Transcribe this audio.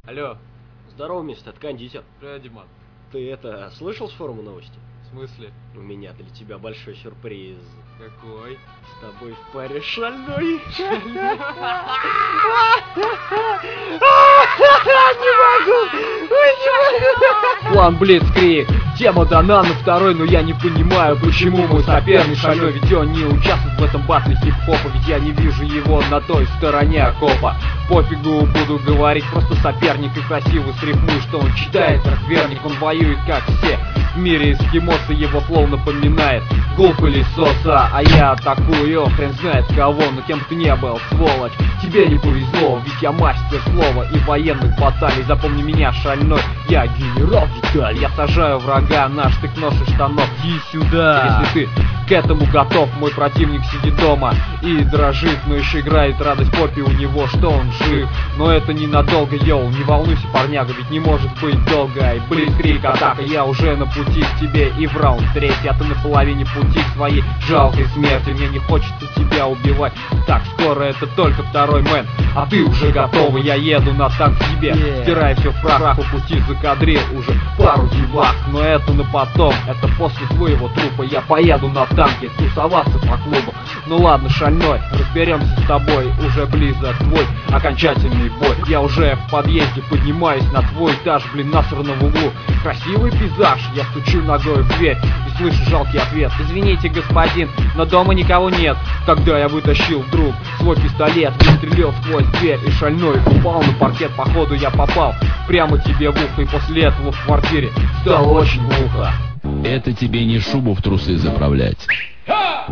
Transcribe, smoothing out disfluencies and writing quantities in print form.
Алло. Здорово, мистер кондитер. Привет, Диман. Ты слышал с форума новости? В смысле? У меня для тебя большой сюрприз. Какой? С тобой в паре шальной. План Блицкриг. Тема дана на второй, но я не понимаю, почему мой соперник шальной, ведь он не участвует в этом батле хип-хопа, ведь я не вижу его на той стороне окопа. Пофигу, буду говорить, просто соперник и красиво срифмую, что он читает как верник, он воюет как все. В мире эскимоса его флоу напоминает гул пылесоса, а я атакую, хрен знает кого, но кем бы ты не был, сволочь, тебе не повезло, ведь я мастер слова и военных баталий. Запомни меня, шальной, я генерал Виталь, я сажаю врага на штык-нож и штанов. Иди сюда! Если ты к этому готов, мой противник сидит дома и дрожит, но еще играет радость поппи у него, что он жив. Но это ненадолго, йоу, не волнуйся, парняга, ведь не может быть долго. И Блицкриг атака, я уже на пути к тебе, и в раунд третий, а ты на половине пути к своей жалкой смерти. Мне не хочется тебя убивать так скоро, это только второй мэн, а ты уже готовый, я еду на танк к тебе, стирая все в прах, по пути закадрил уже пару девах, но это на потом, это после твоего трупа я поеду на танке тусоваться по клубам. Ну ладно, шальной, разберемся с тобой, уже близок твой окончательный бой. Я уже в подъезде, поднимаюсь на твой этаж, блин, насрано в углу. Красивый пейзаж, я стучу ногой в дверь и слышу жалкий ответ: извините, господин, но дома никого нет. Тогда я вытащил вдруг свой пистолет, выстрелил сквозь дверь, и шальной упал на паркет. Походу я попал прямо тебе в ухо, и после этого в квартире стало очень глухо. Это тебе не шубу в трусы заправлять.